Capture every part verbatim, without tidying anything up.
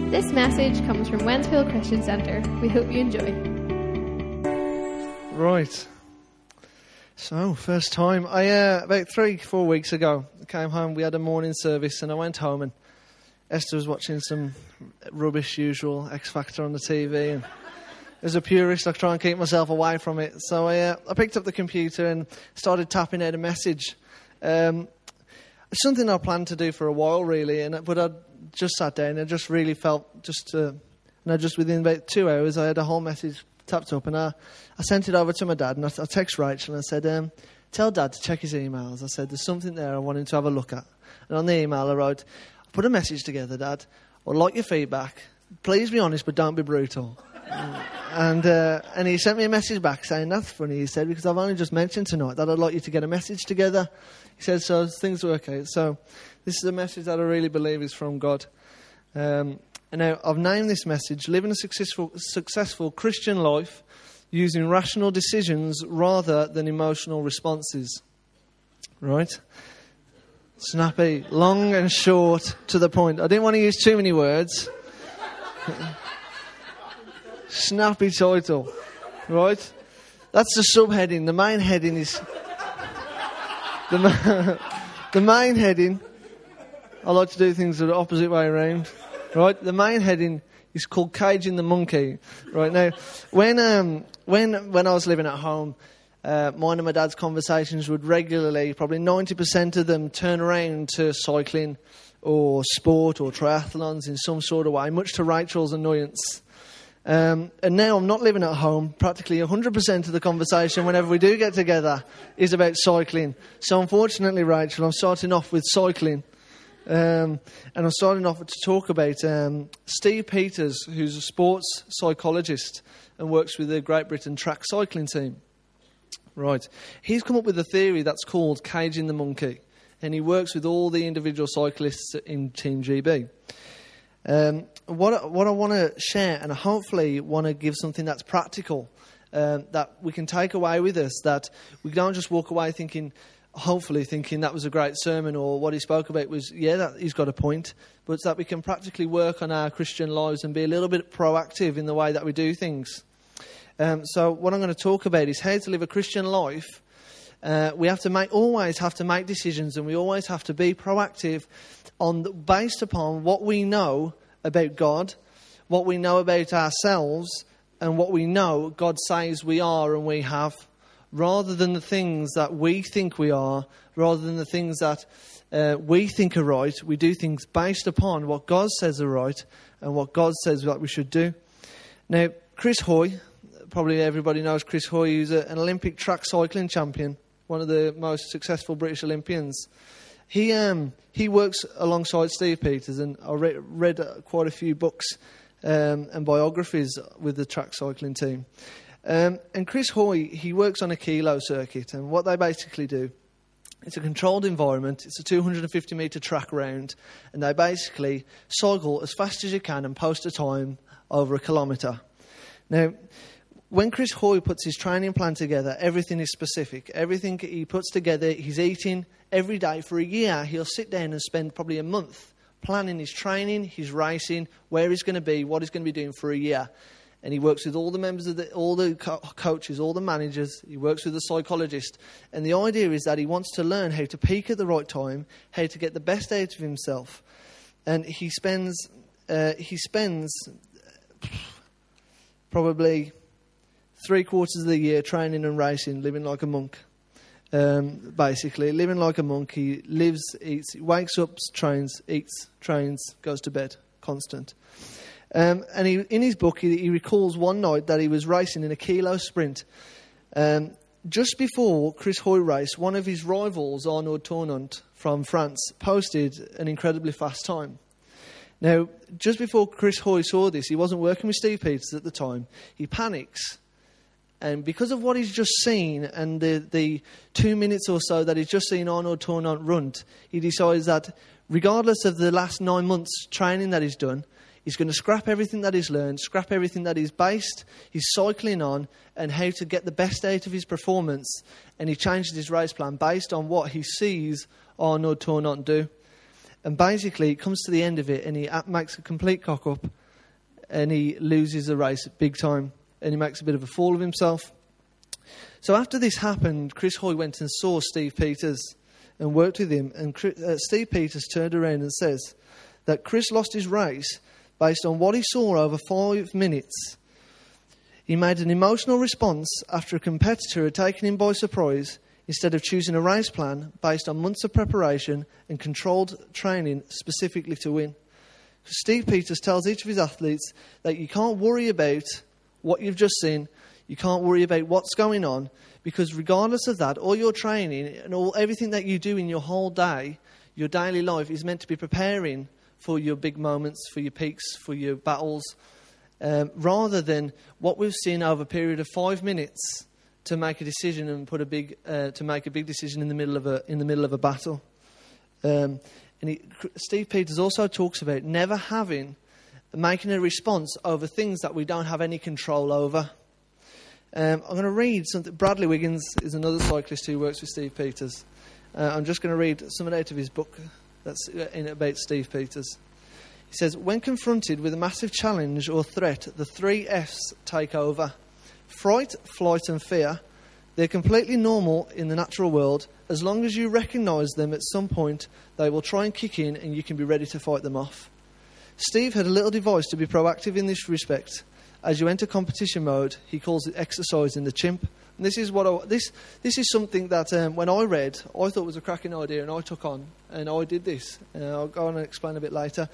This message comes from Wensfield Christian Centre. We hope you enjoy. Right. So, first time. I uh, about three, four weeks ago, I came home. We had a morning service, and I went home, and Esther was watching some rubbish, usual X Factor on the T V, and as a purist, I try and keep myself away from it. So I, uh, I picked up the computer and started tapping out a message. Um, it's something I planned to do for a while, really, and but I just sat down and I just really felt just, uh, you know, just within about two hours, I had a whole message tapped up, and I, I sent it over to my dad, and I, I texted Rachel and I said, um, "Tell Dad to check his emails." I said, "There's something there I want him to have a look at." And on the email, I wrote, "I put a message together, Dad. I'd like your feedback. Please be honest, but don't be brutal." And uh, and he sent me a message back saying, "That's funny," he said, "because I've only just mentioned tonight that I'd like you to get a message together." He said, "So things work out." So this is a message that I really believe is from God. Um, and now I've named this message, "Living a successful, successful Christian life using rational decisions rather than emotional responses." Right? Snappy, long and short, to the point. I didn't want to use too many words. Snappy title, right? That's the subheading. The main heading is the ma- the main heading. I like to do things the opposite way around, right? The main heading is called "Caging the Monkey." Right now, when um when when I was living at home, uh, mine and my dad's conversations would regularly, probably ninety percent of them, turn around to cycling or sport or triathlons in some sort of way, much to Rachel's annoyance. Um, and now I'm not living at home. Practically one hundred percent of the conversation whenever we do get together is about cycling. So unfortunately, Rachel, I'm starting off with cycling. Um, and I'm starting off to talk about um, Steve Peters, who's a sports psychologist and works with the Great Britain track cycling team. Right. He's come up with a theory that's called caging the monkey. And he works with all the individual cyclists in Team G B. Um, what, what I want to share, and I hopefully want to give something that's practical, um, that we can take away with us, that we don't just walk away thinking, hopefully thinking that was a great sermon, or what he spoke about was, yeah, that, he's got a point, but it's that we can practically work on our Christian lives and be a little bit proactive in the way that we do things. Um, so what I'm going to talk about is how to live a Christian life. Uh, we have to make, always have to make decisions, and we always have to be proactive on the, based upon what we know about God, what we know about ourselves, and what we know God says we are and we have, rather than the things that we think we are, rather than the things that uh, we think are right. We do things based upon what God says are right and what God says that we should do. Now, Chris Hoy, probably everybody knows Chris Hoy, who's a, an Olympic track cycling champion, one of the most successful British Olympians. He um, he works alongside Steve Peters, and I re- read uh, quite a few books um, and biographies with the track cycling team. Um, and Chris Hoy, he works on a kilo circuit, and what they basically do, it's a controlled environment, it's a two hundred fifty metre track round, and they basically cycle as fast as you can and post a time over a kilometre. Now, when Chris Hoy puts his training plan together, everything is specific. Everything he puts together, he's eating every day for a year. He'll sit down and spend probably a month planning his training, his racing, where he's going to be, what he's going to be doing for a year. And he works with all the members of the, all the co- coaches, all the managers. He works with the psychologist. And the idea is that he wants to learn how to peak at the right time, how to get the best out of himself. And he spends, uh, he spends probably three quarters of the year training and racing, living like a monk. Um, basically, living like a monk. He lives, eats, he wakes up, trains, eats, trains, goes to bed, constant. Um, and he, in his book, he, he recalls one night that he was racing in a kilo sprint. Um, just before Chris Hoy race, one of his rivals, Arnaud Tournant from France, posted an incredibly fast time. Now, just before Chris Hoy saw this, he wasn't working with Steve Peters at the time. He panics. And because of what he's just seen and the, the two minutes or so that he's just seen Arnaud Tournant run, he decides that regardless of the last nine months training that he's done, he's going to scrap everything that he's learned, scrap everything that he's based his cycling on and how to get the best out of his performance. And he changes his race plan based on what he sees Arnaud Tournant do. And basically, it comes to the end of it, and he makes a complete cock-up, and he loses the race big time, and he makes a bit of a fool of himself. So after this happened, Chris Hoy went and saw Steve Peters and worked with him, and Chris, uh, Steve Peters turned around and says that Chris lost his race based on what he saw over five minutes. He made an emotional response after a competitor had taken him by surprise, instead of choosing a race plan based on months of preparation and controlled training specifically to win. Steve Peters tells each of his athletes that you can't worry about what you've just seen, you can't worry about what's going on, because regardless of that, all your training and all everything that you do in your whole day, your daily life is meant to be preparing for your big moments, for your peaks, for your battles, um, rather than what we've seen over a period of five minutes to make a decision and put a big uh, to make a big decision in the middle of a in the middle of a battle. Um, and he, Steve Peters also talks about never having making a response over things that we don't have any control over. Um, I'm going to read something. Bradley Wiggins is another cyclist who works with Steve Peters. Uh, I'm just going to read something out of his book that's in about Steve Peters. He says, when confronted with a massive challenge or threat, the three F's take over. Fright, flight and fear, they're completely normal in the natural world. As long as you recognise them at some point, they will try and kick in and you can be ready to fight them off. Steve had a little device to be proactive in this respect. As you enter competition mode, he calls it exercising the chimp. And this is what I, this this is something that um, when I read, I thought was a cracking idea and I took on and I did this. Uh, I'll go on and explain a bit later.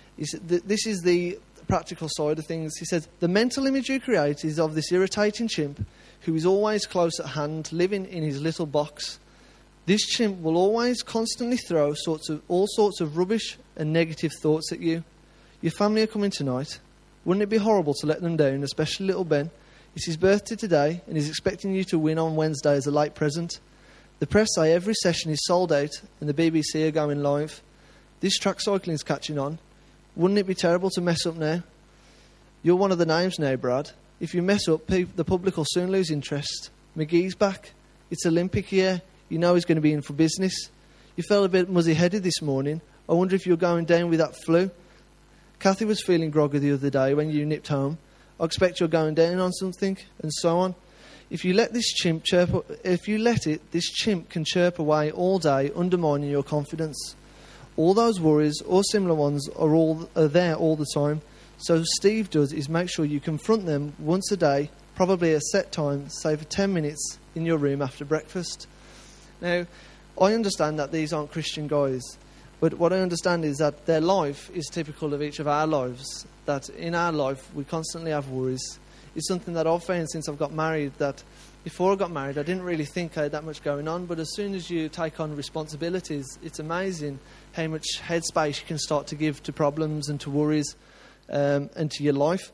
This is the practical side of things. He says, the mental image you create is of this irritating chimp who is always close at hand, living in his little box. This chimp will always constantly throw sorts of all sorts of rubbish and negative thoughts at you. Your family are coming tonight. Wouldn't it be horrible to let them down, especially little Ben? It's his birthday today and he's expecting you to win on Wednesday as a late present. The press say every session is sold out and the B B C are going live. This track cycling is catching on. Wouldn't it be terrible to mess up now? You're one of the names now, Brad. If you mess up, pe- the public will soon lose interest. McGee's back. It's Olympic year. You know he's going to be in for business. You felt a bit muzzy-headed this morning. I wonder if you're going down with that flu. Kathy was feeling groggy the other day when you nipped home. I expect you're going down on something, and so on. If you let this chimp chirp, if you let it, this chimp can chirp away all day, undermining your confidence. All those worries or similar ones are all are there all the time. So what Steve does is make sure you confront them once a day, probably at a set time, say for ten minutes in your room after breakfast. Now, I understand that these aren't Christian guys, but what I understand is that their life is typical of each of our lives, that in our life we constantly have worries. It's something that I've found since I've got married, that before I got married I didn't really think I had that much going on, but as soon as you take on responsibilities, it's amazing how much headspace you can start to give to problems and to worries um, and to your life.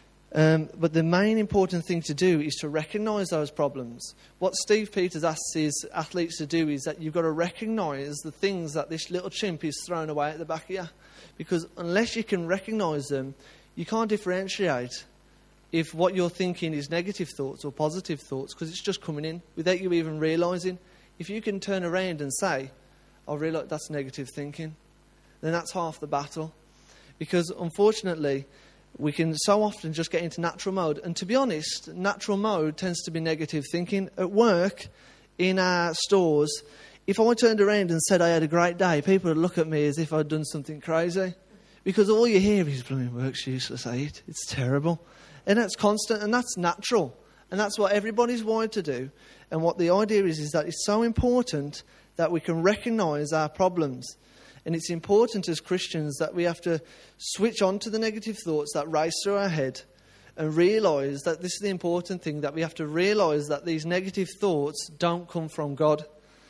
Um, but the main important thing to do is to recognise those problems. What Steve Peters asks his athletes to do is that you've got to recognise the things that this little chimp is throwing away at the back of you. Because unless you can recognise them, you can't differentiate if what you're thinking is negative thoughts or positive thoughts, because it's just coming in without you even realising. If you can turn around and say, I realise that's negative thinking, then that's half the battle. Because unfortunately, we can so often just get into natural mode. And to be honest, natural mode tends to be negative thinking. At work, in our stores, if I turned around and said I had a great day, people would look at me as if I'd done something crazy. Because all you hear is, blooming work's useless, eh? It's terrible. And that's constant, and that's natural. And that's what everybody's wired to do. And what the idea is, is that it's so important that we can recognise our problems. And it's important as Christians that we have to switch on to the negative thoughts that race through our head and realise that this is the important thing, that we have to realise that these negative thoughts don't come from God.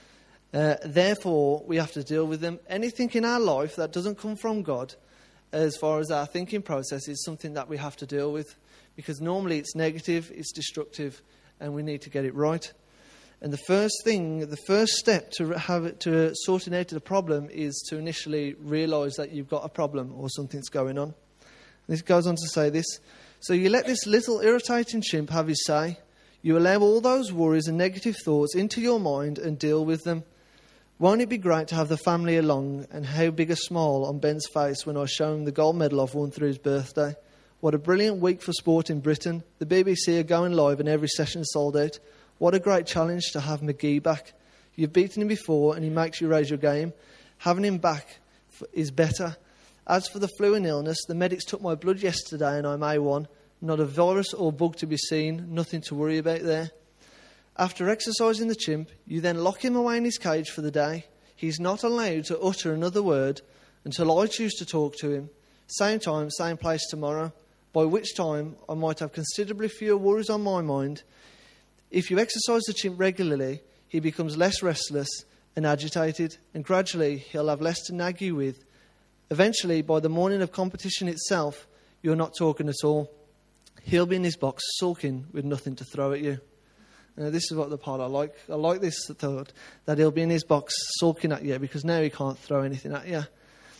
Uh, therefore, we have to deal with them. Anything in our life that doesn't come from God, as far as our thinking process, is something that we have to deal with. Because normally it's negative, it's destructive, and we need to get it right. And the first thing, the first step to have it, to sorting out the problem is to initially realise that you've got a problem or something's going on. And this goes on to say this. So you let this little irritating chimp have his say. You allow all those worries and negative thoughts into your mind and deal with them. Won't it be great to have the family along, and how big a smile on Ben's face when I show him the gold medal I've won through his birthday. What a brilliant week for sport in Britain. The B B C are going live and every session sold out. What a great challenge to have McGee back. You've beaten him before and he makes you raise your game. Having him back is better. As for the flu and illness, the medics took my blood yesterday and I'm A one. Not a virus or bug to be seen, nothing to worry about there. After exercising the chimp, you then lock him away in his cage for the day. He's not allowed to utter another word until I choose to talk to him. Same time, same place tomorrow, by which time I might have considerably fewer worries on my mind. If you exercise the chimp regularly, he becomes less restless and agitated, and gradually he'll have less to nag you with. Eventually, by the morning of competition itself, you're not talking at all. He'll be in his box sulking with nothing to throw at you. Now, this is what the part I like. I like this thought, that he'll be in his box sulking at you because now he can't throw anything at you.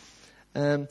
Um,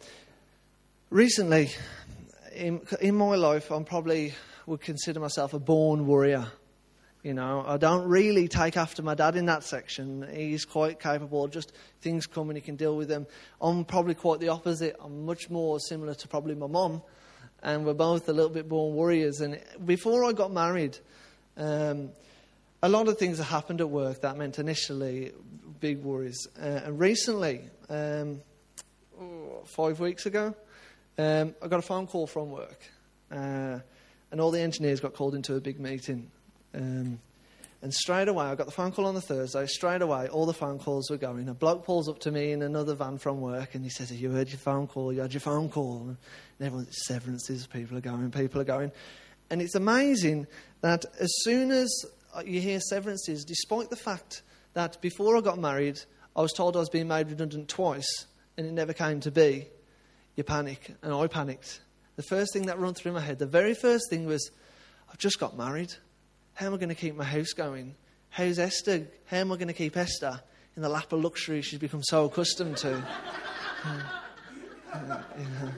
recently, in, in my life, I'm probably would consider myself a born worrier. You know, I don't really take after my dad in that section. He's quite capable. Just things come and he can deal with them. I'm probably quite the opposite. I'm much more similar to probably my mum. And we're both a little bit born worriers. And before I got married, um, a lot of things have happened at work that meant initially big worries. Uh, and recently, um, oh, five weeks ago, um, I got a phone call from work. Uh, and all the engineers got called into a big meeting. Um, and straight away, I got the phone call on the Thursday. Straight away, all the phone calls were going. A bloke pulls up to me in another van from work and he says, "Have you heard your phone call? You had your phone call?" And everyone's severances, people are going, people are going. And it's amazing that as soon as you hear severances, despite the fact that before I got married, I was told I was being made redundant twice and it never came to be, you panic. And I panicked. The first thing that ran through my head, the very first thing was, I've just got married. How am I going to keep my house going? How's Esther? How am I going to keep Esther in the lap of luxury she's become so accustomed to? uh, uh, yeah.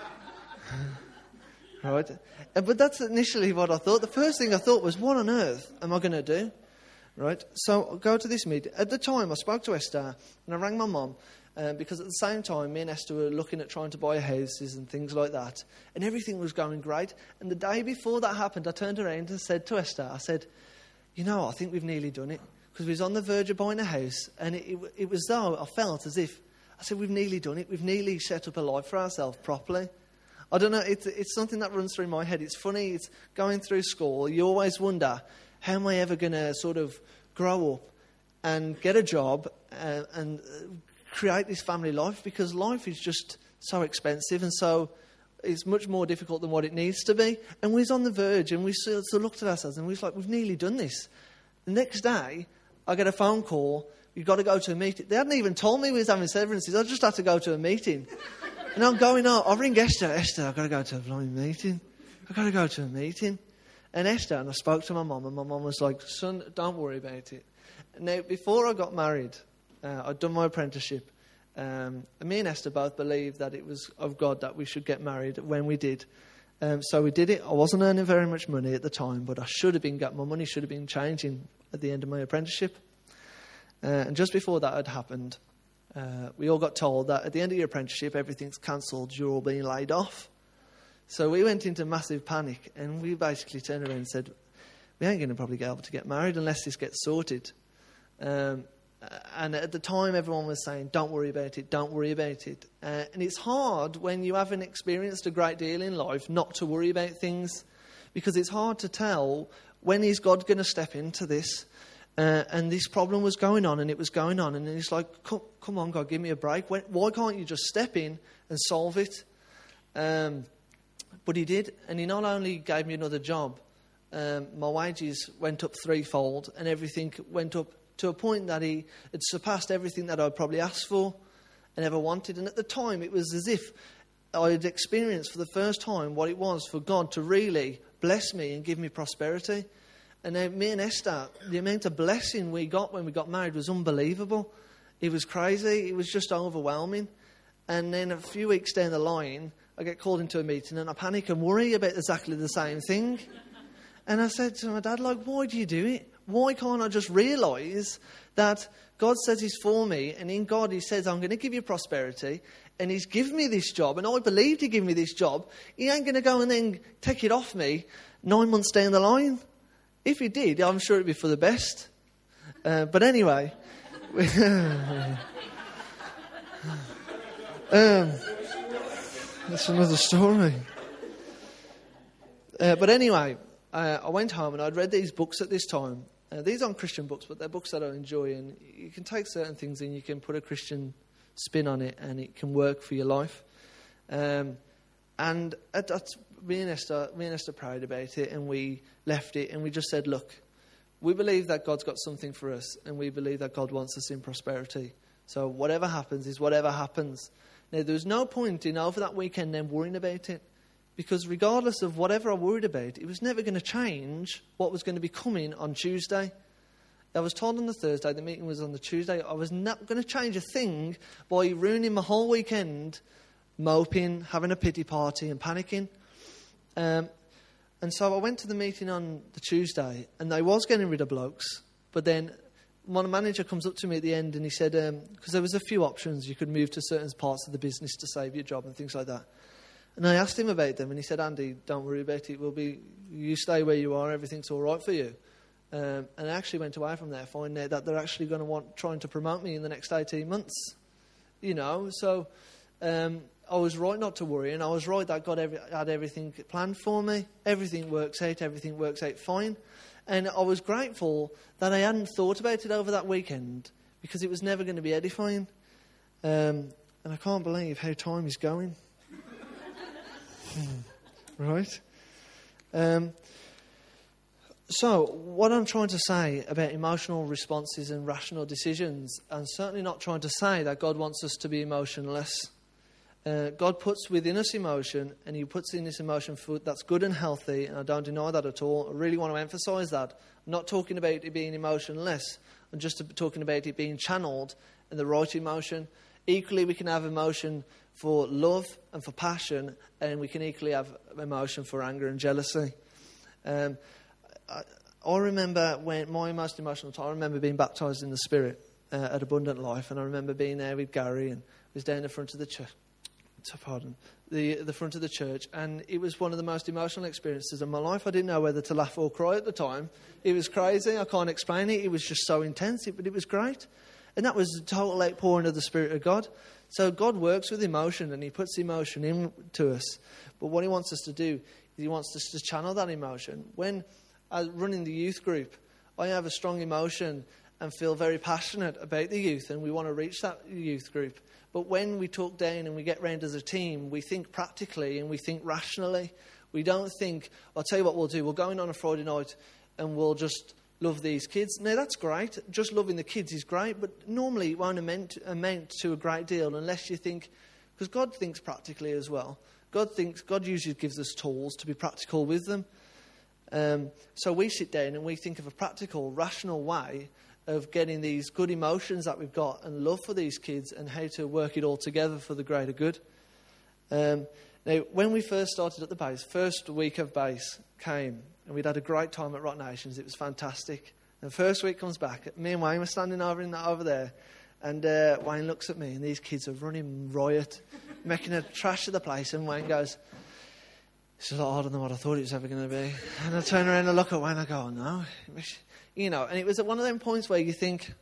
Right? But that's initially what I thought. The first thing I thought was, what on earth am I going to do? Right? So I go to this meeting. At the time, I spoke to Esther and I rang my mum uh, because at the same time, me and Esther were looking at trying to buy houses and things like that. And everything was going great. And the day before that happened, I turned around and said to Esther, I said, you know, I think we've nearly done it. Because we was on the verge of buying a house. And it, it, it was though I felt as if, I said, we've nearly done it. We've nearly set up a life for ourselves properly. I don't know, it's, it's something that runs through my head. It's funny, it's going through school. You always wonder, how am I ever going to sort of grow up and get a job uh, and create this family life? Because life is just so expensive and so it's much more difficult than what it needs to be. And we was on the verge and we sort of looked at ourselves and we was like, we've nearly done this. The next day, I get a phone call, you've got to go to a meeting. They hadn't even told me we was having severances. I just had to go to a meeting. And I'm going out. I ring Esther. Esther, I've got to go to a blooming meeting. I've got to go to a meeting. And Esther, and I spoke to my mum, and my mum was like, son, don't worry about it. Now, before I got married, uh, I'd done my apprenticeship. Um, and me and Esther both believed that it was of God that we should get married when we did. Um, so we did it. I wasn't earning very much money at the time, but I should have been, got my money should have been changing at the end of my apprenticeship. Uh, and just before that had happened, Uh, we all got told that at the end of your apprenticeship, everything's cancelled, you're all being laid off. So we went into massive panic and we basically turned around and said, we ain't going to probably get able to get married unless this gets sorted. Um, and at the time, everyone was saying, don't worry about it, don't worry about it. Uh, and it's hard when you haven't experienced a great deal in life not to worry about things, because it's hard to tell when is God going to step into this. Uh, and this problem was going on, and it was going on, and he's like, come, come on, God, give me a break. When, why can't you just step in and solve it? Um, but he did, and he not only gave me another job, um, my wages went up threefold, and everything went up to a point that he had surpassed everything that I'd probably asked for and ever wanted. And at the time, it was as if I had experienced for the first time what it was for God to really bless me and give me prosperity. And now me and Esther, the amount of blessing we got when we got married was unbelievable. It was crazy. It was just overwhelming. And then a few weeks down the line, I get called into a meeting and I panic and worry about exactly the same thing. And I said to my dad, like, why do you do it? Why can't I just realise that God says he's for me, and in God he says, I'm going to give you prosperity, and he's given me this job, and I believed he gave me this job. He ain't going to go and then take it off me nine months down the line. If he did, I'm sure it'd be for the best. Uh, but anyway... um, that's another story. Uh, but anyway, uh, I went home and I'd read these books at this time. Uh, these aren't Christian books, but they're books that I enjoy, and you can take certain things and you can put a Christian spin on it, and it can work for your life. Um, and at, at, me and Esther, me and Esther prayed about it, and we left it, and we just said, look, we believe that God's got something for us, and we believe that God wants us in prosperity. So whatever happens is whatever happens. Now, there was no point in over that weekend then worrying about it, because regardless of whatever I worried about, it was never going to change what was going to be coming on Tuesday. I was told on the Thursday, the meeting was on the Tuesday, I was not going to change a thing by ruining my whole weekend, moping, having a pity party and panicking. Um, and so I went to the meeting on the Tuesday, and they was getting rid of blokes, but then my manager comes up to me at the end and he said, because um, there was a few options, you could move to certain parts of the business to save your job and things like that. And I asked him about them, and he said, Andy, don't worry about it. We'll be, you stay where you are, everything's all right for you. Um, and I actually went away from there, finding out that they're actually going to want trying to promote me in the next eighteen months. You know, so um, I was right not to worry, and I was right that God every, had everything planned for me. Everything works out, everything works out fine. And I was grateful that I hadn't thought about it over that weekend, because it was never going to be edifying. Um, and I can't believe how time is going. Right? Um, so, what I'm trying to say about emotional responses and rational decisions, I'm certainly not trying to say that God wants us to be emotionless. Uh, God puts within us emotion, and he puts in this emotion food that's good and healthy, and I don't deny that at all. I really want to emphasise that. I'm not talking about it being emotionless. I'm just talking about it being channelled in the right emotion. Equally, we can have emotion for love and for passion, and we can equally have emotion for anger and jealousy. Um, I, I remember when my most emotional time, I remember being baptised in the Spirit uh, at Abundant Life, and I remember being there with Gary, and I was down the front of the church. Pardon, the the front of the church, and it was one of the most emotional experiences of my life. I didn't know whether to laugh or cry at the time. It was crazy. I can't explain it. It was just so intense, but it was great. And that was the total outpouring of the Spirit of God. So God works with emotion, and he puts emotion into us. But what he wants us to do is he wants us to channel that emotion. When I run in the youth group, I have a strong emotion and feel very passionate about the youth, and we want to reach that youth group. But when we talk down and we get round as a team, we think practically and we think rationally. We don't think, I'll tell you what we'll do, we'll go in on a Friday night and we'll just love these kids. Now, that's great. Just loving the kids is great, but normally it won't amount, amount to a great deal unless you think, because God thinks practically as well. God thinks, God usually gives us tools to be practical with them. Um, so we sit down and we think of a practical, rational way of getting these good emotions that we've got and love for these kids and how to work it all together for the greater good. Um, now, when we first started at the base, first week of base came, and we'd had a great time at Rock Nations. It was fantastic. And the first week comes back, me and Wayne were standing over in that over there, and uh, Wayne looks at me, and these kids are running riot, making a trash of the place, and Wayne goes, "It's a lot harder than what I thought it was ever going to be." And I turn around and look at Wayne, and I go, "Oh, no." You know, and it was at one of them points where you think,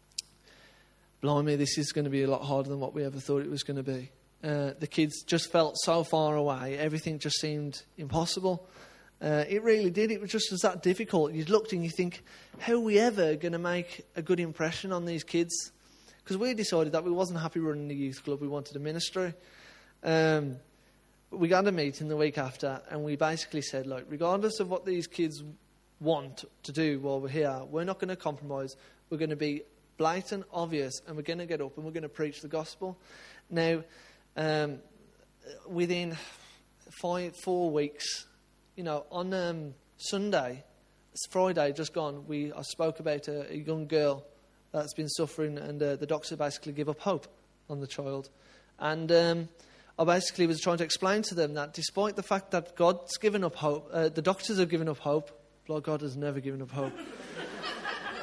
blimey, this is going to be a lot harder than what we ever thought it was going to be. Uh, the kids just felt so far away. Everything just seemed impossible. Uh, it really did. It was just as that difficult. You looked and you think, how are we ever going to make a good impression on these kids? Because we decided that we wasn't happy running the youth club. We wanted a ministry. Um, we got a meeting the week after, and we basically said, like, regardless of what these kids want to do while we're here, we're not going to compromise. We're going to be blatant, obvious, and we're going to get up and we're going to preach the gospel. Now, um, within five, four weeks, you know, on um, Sunday, it's Friday just gone, we I spoke about a, a young girl that's been suffering, and uh, the doctor basically gave up hope on the child. And um, I basically was trying to explain to them that despite the fact that God's given up hope, uh, the doctors have given up hope, Lord God has never given up hope.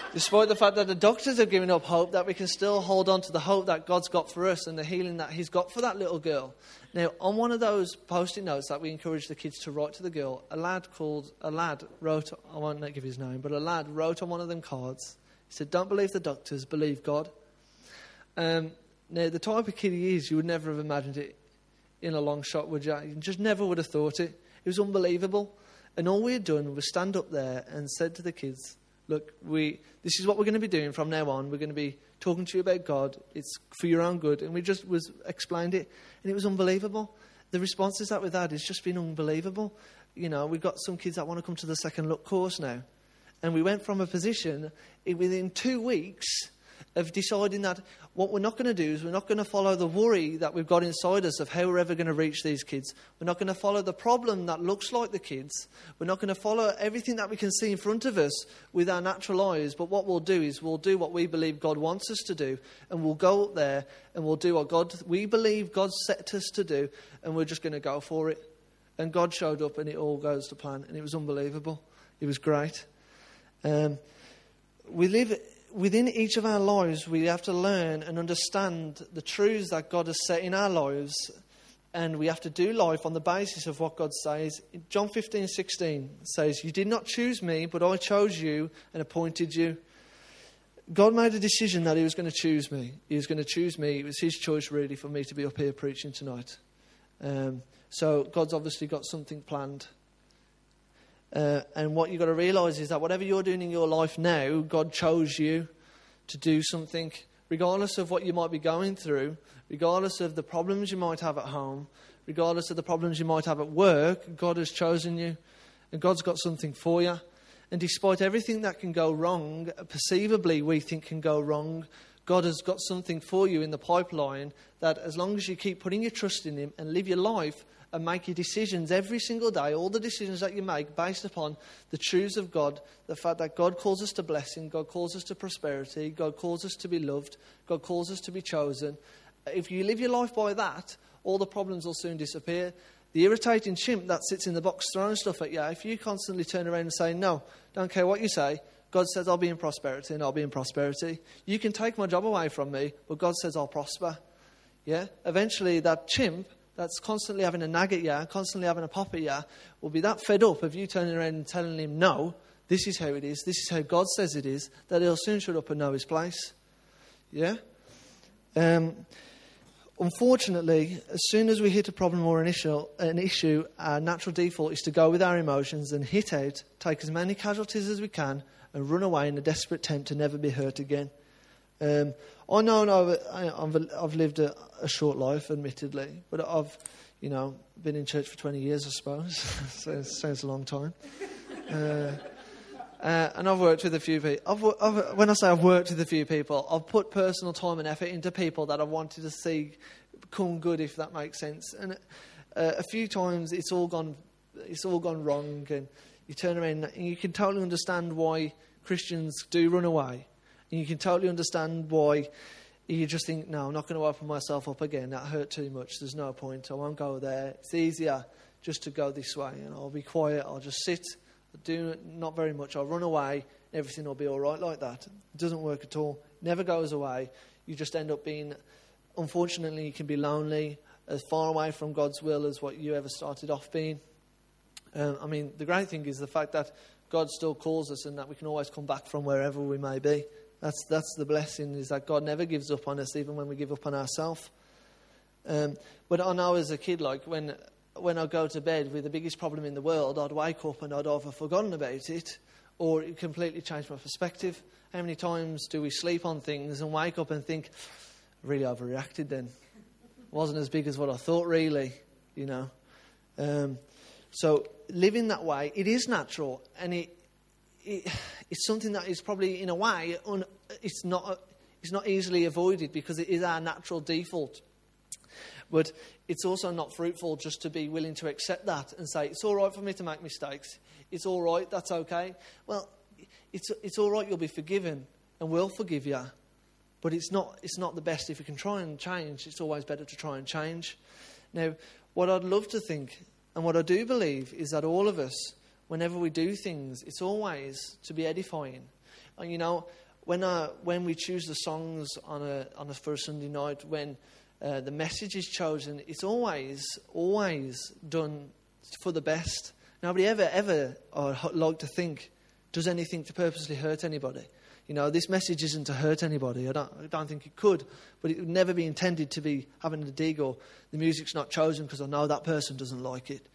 Despite the fact that the doctors have given up hope, that we can still hold on to the hope that God's got for us and the healing that he's got for that little girl. Now, on one of those post-it notes that we encourage the kids to write to the girl, a lad called, a lad wrote, I won't give his name, but a lad wrote on one of them cards, he said, "Don't believe the doctors, believe God." Um, now, the type of kid he is, you would never have imagined it in a long shot, would you? You just never would have thought it. It was unbelievable. And all we had done was stand up there and said to the kids, "Look, we this is what we're going to be doing from now on. We're going to be talking to you about God. It's for your own good." And we just was explained it, and it was unbelievable. The responses that we've had has just been unbelievable. You know, we've got some kids that want to come to the Second Look course now. And we went from a position within two weeks of deciding that what we're not going to do is we're not going to follow the worry that we've got inside us of how we're ever going to reach these kids. We're not going to follow the problem that looks like the kids. We're not going to follow everything that we can see in front of us with our natural eyes. But what we'll do is we'll do what we believe God wants us to do. And we'll go up there and we'll do what God we believe God set us to do. And we're just going to go for it. And God showed up and it all goes to plan. And it was unbelievable. It was great. Um, we live... Within each of our lives, we have to learn and understand the truths that God has set in our lives, and we have to do life on the basis of what God says. John fifteen sixteen says, "You did not choose me, but I chose you and appointed you." God made a decision that he was going to choose me. He was going to choose me. It was his choice, really, for me to be up here preaching tonight. Um, so God's obviously got something planned. Uh, and what you've got to realise is that whatever you're doing in your life now, God chose you to do something. Regardless of what you might be going through, regardless of the problems you might have at home, regardless of the problems you might have at work, God has chosen you. And God's got something for you. And despite everything that can go wrong, perceivably we think can go wrong, God has got something for you in the pipeline that as long as you keep putting your trust in him and live your life and make your decisions every single day, all the decisions that you make based upon the truths of God, the fact that God calls us to blessing, God calls us to prosperity, God calls us to be loved, God calls us to be chosen. If you live your life by that, all the problems will soon disappear. The irritating chimp that sits in the box throwing stuff at you, if you constantly turn around and say, "No, don't care what you say, God says I'll be in prosperity and I'll be in prosperity. You can take my job away from me, but God says I'll prosper." Yeah? Eventually that chimp that's constantly having a nag at you, constantly having a pop at you, will be that fed up of you turning around and telling him, "No, this is how it is, this is how God says it is," that he'll soon shut up and know his place. Yeah? Um, unfortunately, as soon as we hit a problem or an issue, an issue, our natural default is to go with our emotions and hit out, take as many casualties as we can, and run away in a desperate attempt to never be hurt again. Um, I know I've, I've, I've lived a, a short life, admittedly, but I've, you know, been in church for twenty years, I suppose. sounds, sounds a long time. Uh, uh, and I've worked with a few people. I've, I've, when I say I've worked with a few people, I've put personal time and effort into people that I wanted to see become good, if that makes sense. And uh, a few times it's all gone, it's all gone wrong, and you turn around and you can totally understand why Christians do run away. And you can totally understand why you just think, "No, I'm not going to open myself up again. That hurt too much. There's no point. I won't go there. It's easier just to go this way. And I'll be quiet. I'll just sit, do not very much. I'll run away. Everything will be all right like that." It doesn't work at all. It never goes away. You just end up being, unfortunately, you can be lonely, as far away from God's will as what you ever started off being. Um, I mean, the great thing is the fact that God still calls us and that we can always come back from wherever we may be. That's that's the blessing, is that God never gives up on us, even when we give up on ourselves. Um, but I know as a kid, like when when I go to bed with the biggest problem in the world, I'd wake up and I'd either forgotten about it or it completely changed my perspective. How many times do we sleep on things and wake up and think, "I really overreacted then. It wasn't as big as what I thought, really," you know. Um, so living that way, it is natural, and it. It, it's something that is probably, in a way, un, it's not it's not easily avoided because it is our natural default. But it's also not fruitful just to be willing to accept that and say, "It's all right for me to make mistakes. It's all right, that's okay." Well, it's it's all right, you'll be forgiven and we'll forgive you. But it's not it's not the best. If you can try and change, it's always better to try and change. Now, what I'd love to think, and what I do believe, is that all of us, whenever we do things, it's always to be edifying. And, you know, when uh, when we choose the songs on a on a first Sunday night, when uh, the message is chosen, it's always always done for the best. Nobody ever ever or like to think does anything to purposely hurt anybody. You know, this message isn't to hurt anybody. I don't, I don't think it could, but it would never be intended to be having a dig or the music's not chosen because I know that person doesn't like it.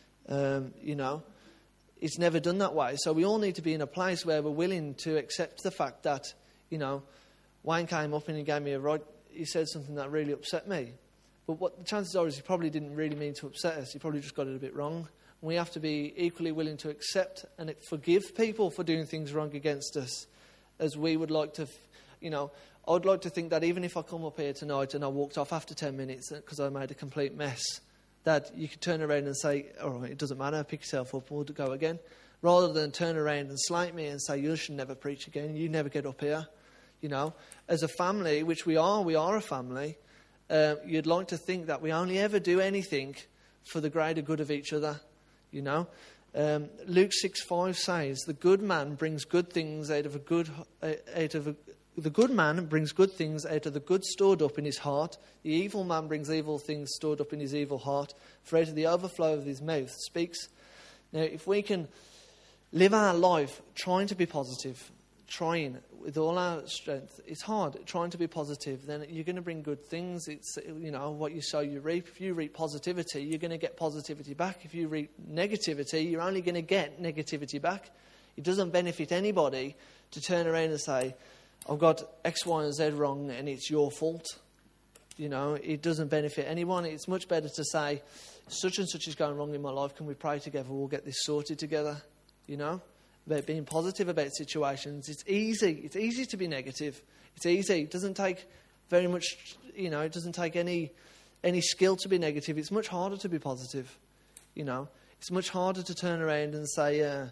Um, you know, it's never done that way. So we all need to be in a place where we're willing to accept the fact that, you know, Wayne came up and he gave me a right, he said something that really upset me. But what the chances are is he probably didn't really mean to upset us. He probably just got it a bit wrong. And we have to be equally willing to accept and forgive people for doing things wrong against us, as we would like to, you know, I would like to think that even if I come up here tonight and I walked off after ten minutes because I made a complete mess, that you could turn around and say, all right, it doesn't matter, pick yourself up, we'll go again. Rather than turn around and slate me and say, you should never preach again, you never get up here. You know, as a family, which we are, we are a family, uh, you'd like to think that we only ever do anything for the greater good of each other, you know. Um, Luke six five says, "The good man brings good things out of a good out of a, the good man brings good things out of the good stored up in his heart. The evil man brings evil things stored up in his evil heart. For out of the overflow of his mouth speaks." Now, if we can live our life trying to be positive, trying with all our strength, it's hard trying to be positive. Then you're going to bring good things. It's, you know, what you sow, you reap. If you reap positivity, you're going to get positivity back. If you reap negativity, you're only going to get negativity back. It doesn't benefit anybody to turn around and say, "I've got X, Y, and Z wrong, and it's your fault." You know, it doesn't benefit anyone. It's much better to say, "Such and such is going wrong in my life. Can we pray together? We'll get this sorted together." You know, about being positive about situations. It's easy. It's easy to be negative. It's easy. It doesn't take very much, you know, it doesn't take any any skill to be negative. It's much harder to be positive, you know. It's much harder to turn around and say, uh,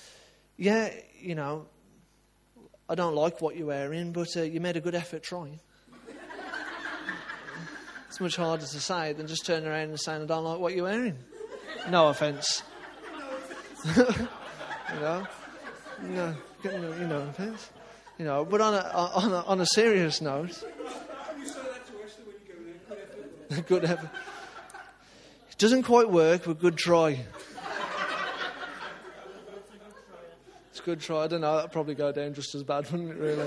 yeah, you know, I don't like what you're wearing, but uh, you made a good effort trying. It's much harder to say than just turning around and saying, I don't like what you're wearing. No offence. You know, no, you know, offence. You know, but on a on a, on a serious note, good effort. It doesn't quite work, but good try. It's a good try. I don't know. That'd probably go down just as bad, wouldn't it? Really.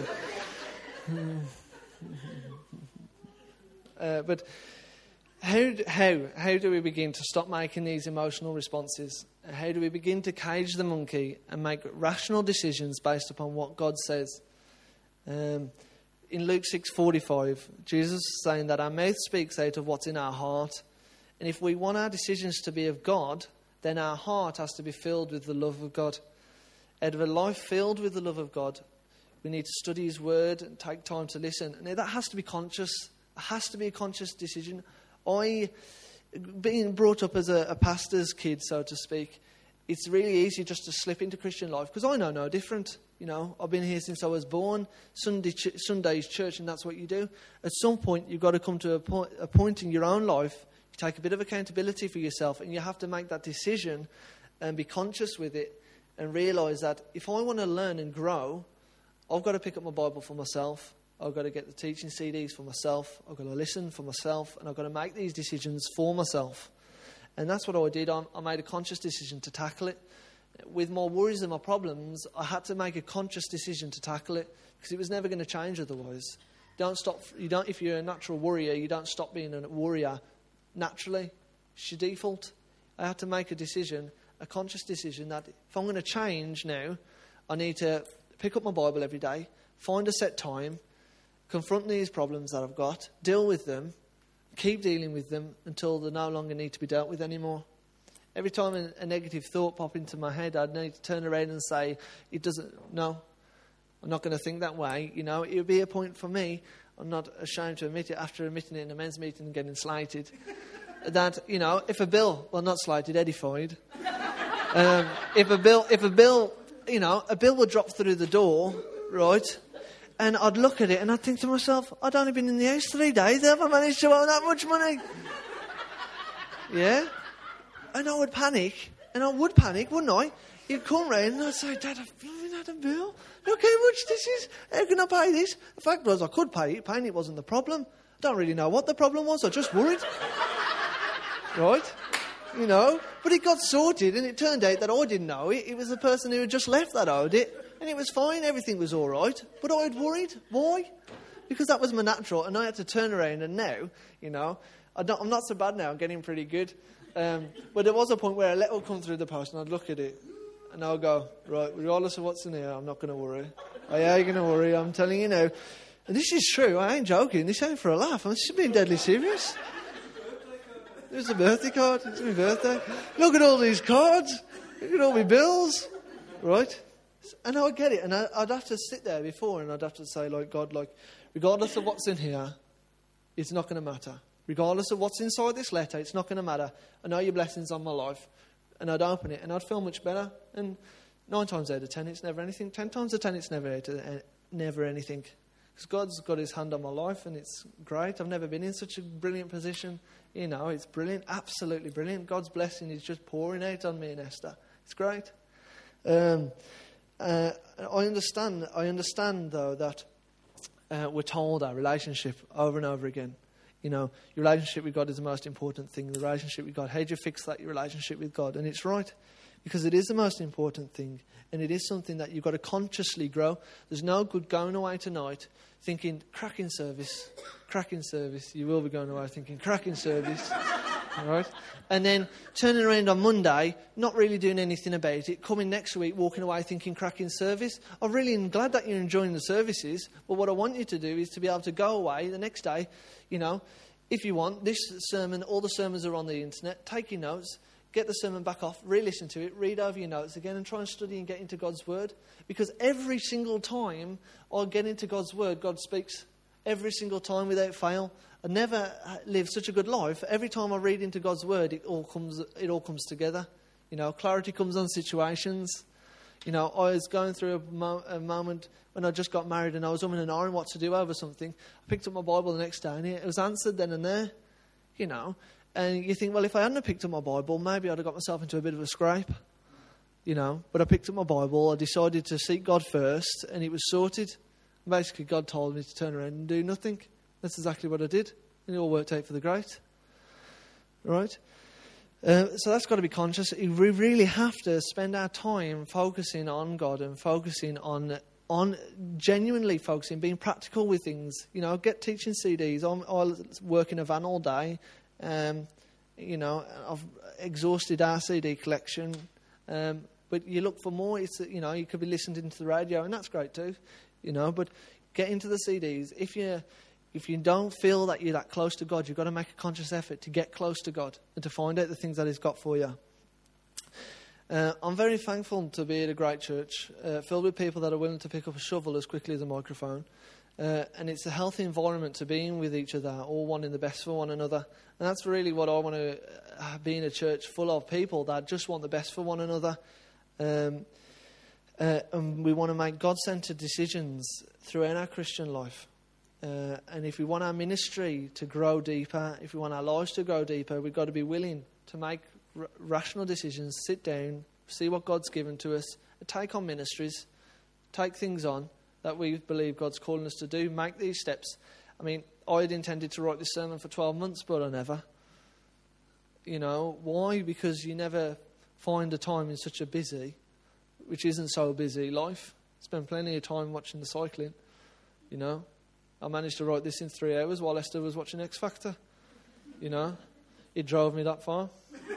uh, but. How, how, how do we begin to stop making these emotional responses? How do we begin to cage the monkey and make rational decisions based upon what God says? Um, in Luke six forty-five, Jesus is saying that our mouth speaks out of what's in our heart. And if we want our decisions to be of God, then our heart has to be filled with the love of God. Out of a life filled with the love of God, we need to study His Word and take time to listen. And that has to be conscious. It has to be a conscious decision. I, being brought up as a, a pastor's kid, so to speak, it's really easy just to slip into Christian life because I know no different. You know, I've been here since I was born. Sunday, ch- Sunday's church, and that's what you do. At some point, you've got to come to a point, a point in your own life. You take a bit of accountability for yourself, and you have to make that decision and be conscious with it and realise that if I want to learn and grow, I've got to pick up my Bible for myself. I've got to get the teaching C Ds for myself. I've got to listen for myself. And I've got to make these decisions for myself. And that's what I did. I, I made a conscious decision to tackle it. With my worries and my problems, I had to make a conscious decision to tackle it because it was never going to change otherwise. Don't stop. You don't. If you're a natural worrier, you don't stop being a worrier naturally. It's your default. I had to make a decision, a conscious decision that if I'm going to change now, I need to pick up my Bible every day, find a set time, confront these problems that I've got, deal with them, keep dealing with them until they no longer need to be dealt with anymore. Every time a, a negative thought popped into my head, I'd need to turn around and say, it doesn't, no, I'm not going to think that way. You know, it would be a point for me, I'm not ashamed to admit it after admitting it in a men's meeting and getting slated, that, you know, if a bill, well, not slated, edified, um, if a bill, if a bill, you know, a bill would drop through the door, right? And I'd look at it and I'd think to myself, I'd only been in the house three days. Have I managed to owe that much money? Yeah? And I would panic. And I would panic, wouldn't I? You'd come round and I'd say, Dad, I've, had a bill. Look how much this is. How can I pay this? The fact was, I could pay it. Paying it wasn't the problem. I don't really know what the problem was. I just worried. Right? You know? But it got sorted, and it turned out that I didn't know it. It was the person who had just left that owed it. And it was fine. Everything was all right. But I had worried. Why? Because that was my natural, and I had to turn around. And now, you know, I don't, I'm not so bad now. I'm getting pretty good. Um, but there was a point where a letter would come through the post, and I'd look at it, and I'll go, right, regardless of what's in here, I'm not going to worry. I ain't going to worry. I'm telling you now. And this is true. I ain't joking. This ain't for a laugh. I'm just being deadly serious. There's a birthday card. It's my birthday. Look at all these cards. Look at all my bills. Right? And I would get it. And I, I'd have to sit there before, and I'd have to say, like, God, like, regardless of what's in here, it's not going to matter. Regardless of what's inside this letter, it's not going to matter. I know your blessings on my life. And I'd open it, and I'd feel much better. And nine times out of ten, it's never anything. Ten times out of ten, it's never, never anything. Because God's got his hand on my life, and it's great. I've never been in such a brilliant position. You know, it's brilliant, absolutely brilliant. God's blessing is just pouring out on me and Esther. It's great. Um, uh, I understand, I understand, though, that uh, we're told our relationship over and over again. You know, your relationship with God is the most important thing. The relationship with God. How do you fix that, your relationship with God? And it's right. Because it is the most important thing. And it is something that you've got to consciously grow. There's no good going away tonight thinking, cracking service, cracking service. You will be going away thinking, cracking service. All right? And then turning around on Monday, not really doing anything about it. Coming next week, walking away thinking, cracking service. I really am glad that you're enjoying the services. But what I want you to do is to be able to go away the next day. You know, if you want, this sermon, all the sermons are on the internet. Take your notes. Get the sermon back off, re-listen to it, read over your notes again, and try and study and get into God's Word. Because every single time I get into God's Word, God speaks. Every single time without fail. I never lived such a good life. Every time I read into God's Word, it all comes it all comes together. You know, clarity comes on situations. You know, I was going through a, mo- a moment when I just got married, and I was umming and ahhing what to do over something. I picked up my Bible the next day, and it was answered then and there. You know. And you think, well, if I hadn't picked up my Bible, maybe I'd have got myself into a bit of a scrape, you know. But I picked up my Bible, I decided to seek God first, and it was sorted. Basically, God told me to turn around and do nothing. That's exactly what I did. And it all worked out for the great. Right? Uh, so that's got to be conscious. We really have to spend our time focusing on God and focusing on on genuinely focusing, being practical with things. You know, get teaching C Ds. I'm, I work in a van all day. Um, you know, I've exhausted our C D collection, um, but you look for more. It's, you know, you could be listening to the radio, and that's great too. You know, but get into the C Ds. If you if you don't feel that you're that close to God, you've got to make a conscious effort to get close to God and to find out the things that He's got for you. Uh, I'm very thankful to be at a great church uh, filled with people that are willing to pick up a shovel as quickly as a microphone. Uh, and it's a healthy environment to be in with each other, all wanting the best for one another. And that's really what I want to uh, be in a church full of people that just want the best for one another. Um, uh, and we want to make God-centered decisions throughout our Christian life. Uh, and if we want our ministry to grow deeper, if we want our lives to grow deeper, we've got to be willing to make r- rational decisions, sit down, see what God's given to us, take on ministries, take things on that we believe God's calling us to do, make these steps. I mean, I had intended to write this sermon for twelve months, but I never. You know, why? Because you never find a time in such a busy, which isn't so busy, life. Spend plenty of time watching the cycling, you know. I managed to write this in three hours while Esther was watching X Factor, you know. It drove me that far.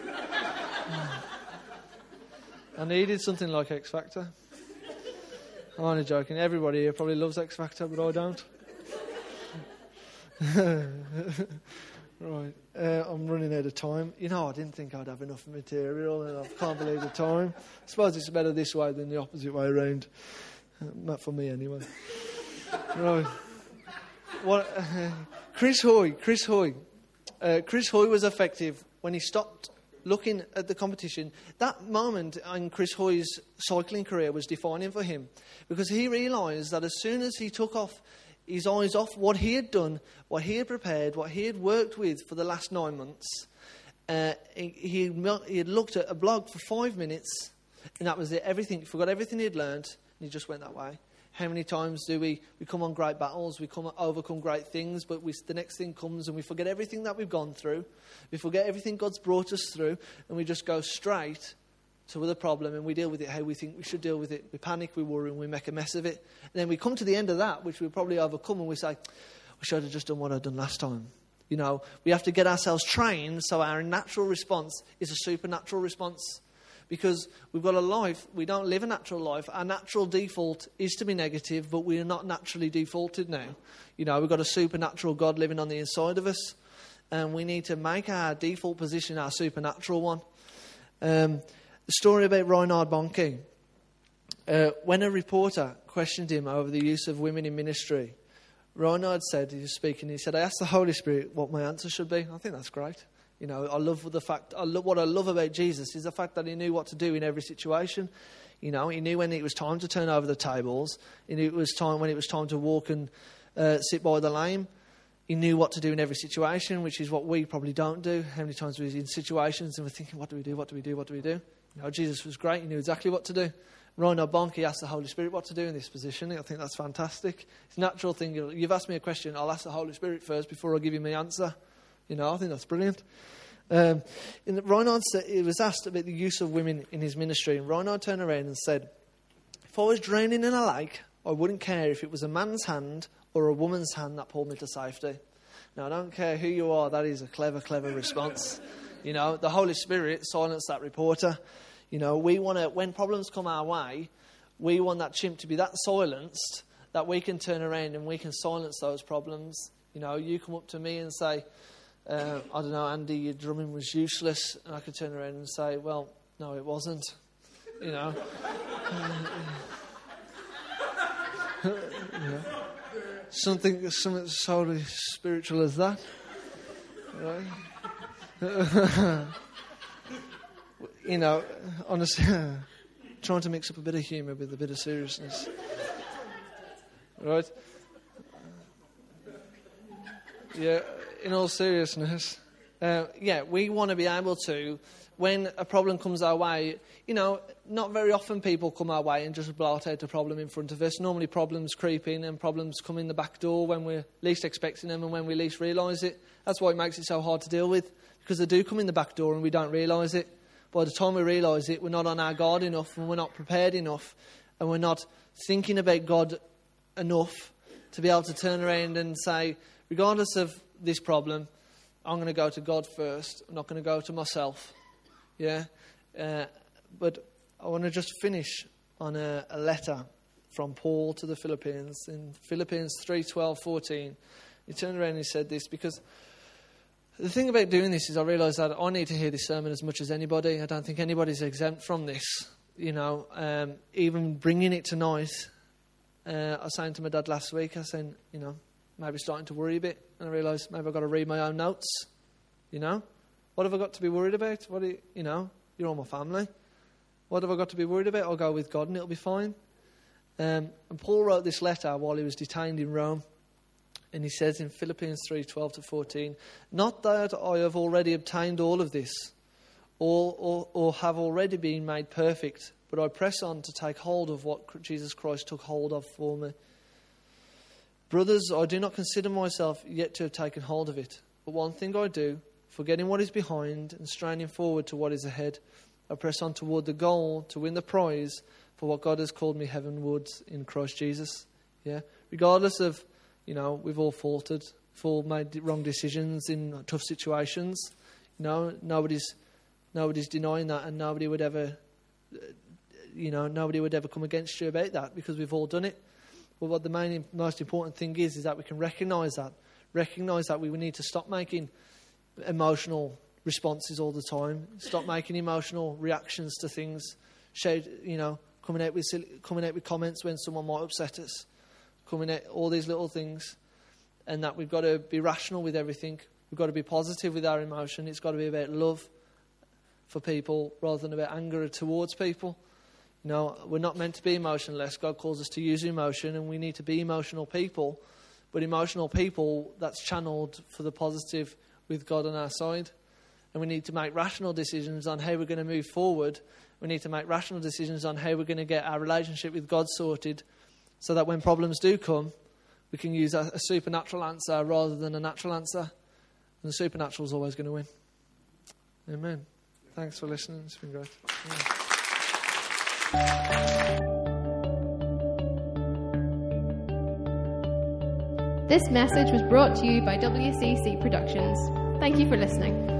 I needed something like X Factor. I'm only joking. Everybody here probably loves X Factor, but I don't. Right. Uh, I'm running out of time. You know, I didn't think I'd have enough material, and I can't believe the time. I suppose it's better this way than the opposite way around. Uh, not for me, anyway. Right. What? Uh, Chris Hoy. Chris Hoy. Uh, Chris Hoy was effective when he stopped looking at the competition. That moment in Chris Hoy's cycling career was defining for him, because he realised that as soon as he took off his eyes off what he had done, what he had prepared, what he had worked with for the last nine months, uh, he, he, he had looked at a blog for five minutes, and that was it. Everything, he forgot everything he had learned, and he just went that way. How many times do we, we come on great battles, we come overcome great things, but we, the next thing comes and we forget everything that we've gone through. We forget everything God's brought us through, and we just go straight to the problem and we deal with it how we think we should deal with it. We panic, we worry, and we make a mess of it. And then we come to the end of that, which we probably overcome, and we say, I should have just done what I'd done last time. You know, we have to get ourselves trained so our natural response is a supernatural response. Because we've got a life, we don't live a natural life. Our natural default is to be negative, but we are not naturally defaulted now. You know, we've got a supernatural God living on the inside of us, and we need to make our default position our supernatural one. Um, the story about Reinhard Bonnke. Uh, when a reporter questioned him over the use of women in ministry, Reinhard said, he was speaking, he said, I asked the Holy Spirit what my answer should be. I think that's great. You know, I love the fact, I love, what I love about Jesus is the fact that he knew what to do in every situation. You know, he knew when it was time to turn over the tables. He knew it was time when it was time to walk and uh, sit by the lame. He knew what to do in every situation, which is what we probably don't do. How many times we're in situations and we're thinking, what do we do, what do we do, what do we do? You know, Jesus was great. He knew exactly what to do. Reinhard Bonnke asked the Holy Spirit what to do in this position. I think that's fantastic. It's a natural thing. You've asked me a question, I'll ask the Holy Spirit first before I give you my answer. You know, I think that's brilliant. Um, in the, Reinhard said, he was asked about the use of women in his ministry, and Reinhard turned around and said, if I was drowning in a lake, I wouldn't care if it was a man's hand or a woman's hand that pulled me to safety. Now, I don't care who you are, that is a clever, clever response. You know, the Holy Spirit silenced that reporter. You know, we want to, when problems come our way, we want that chimp to be that silenced that we can turn around and we can silence those problems. You know, you come up to me and say, Uh, I don't know, Andy, your drumming was useless. And I could turn around and say, well, no, it wasn't. You know. You know. Something, something so spiritual as that. Right? You know, honestly, trying to mix up a bit of humour with a bit of seriousness. Right? Yeah. In all seriousness, uh, yeah, we want to be able to, when a problem comes our way, you know, not very often people come our way and just blurt out a problem in front of us. Normally problems creep in and problems come in the back door when we're least expecting them and when we least realise it. That's why it makes it so hard to deal with, because they do come in the back door and we don't realise it. By the time we realise it, we're not on our guard enough and we're not prepared enough and we're not thinking about God enough to be able to turn around and say, regardless of this problem, I'm going to go to God first. I'm not going to go to myself. Yeah? Uh, but I want to just finish on a, a letter from Paul to the Philippians. In Philippians three, twelve, fourteen, he turned around and he said this, because the thing about doing this is I realise that I need to hear this sermon as much as anybody. I don't think anybody's exempt from this. You know, um, even bringing it tonight, uh, I was saying to my dad last week, I was saying, you know, maybe starting to worry a bit, and I realised maybe I've got to read my own notes, you know. What have I got to be worried about? What do you, you know, you're all my family. What have I got to be worried about? I'll go with God and it'll be fine. Um, and Paul wrote this letter while he was detained in Rome, and he says in Philippians three, twelve to fourteen, not that I have already obtained all of this, or, or, or have already been made perfect, but I press on to take hold of what Jesus Christ took hold of for me. Brothers, I do not consider myself yet to have taken hold of it. But one thing I do, forgetting what is behind and straining forward to what is ahead, I press on toward the goal to win the prize for what God has called me heavenwards in Christ Jesus. Yeah, regardless of, you know, we've all faltered, we've all made wrong decisions in tough situations. You know, nobody's nobody's denying that, and nobody would ever, you know, nobody would ever come against you about that, because we've all done it. But what the main, most important thing is, is that we can recognise that. Recognise that we need to stop making emotional responses all the time. Stop making emotional reactions to things. Shout, you know, coming out with coming out with comments when someone might upset us. Coming out all these little things. And that we've got to be rational with everything. We've got to be positive with our emotion. It's got to be about love for people rather than about anger towards people. No, we're not meant to be emotionless. God calls us to use emotion, and we need to be emotional people. But emotional people, that's channeled for the positive with God on our side. And we need to make rational decisions on how we're going to move forward. We need to make rational decisions on how we're going to get our relationship with God sorted, so that when problems do come, we can use a, a supernatural answer rather than a natural answer. And the supernatural is always going to win. Amen. Thanks for listening. It's been great. Yeah. This message was brought to you by W C C Productions. Thank you for listening.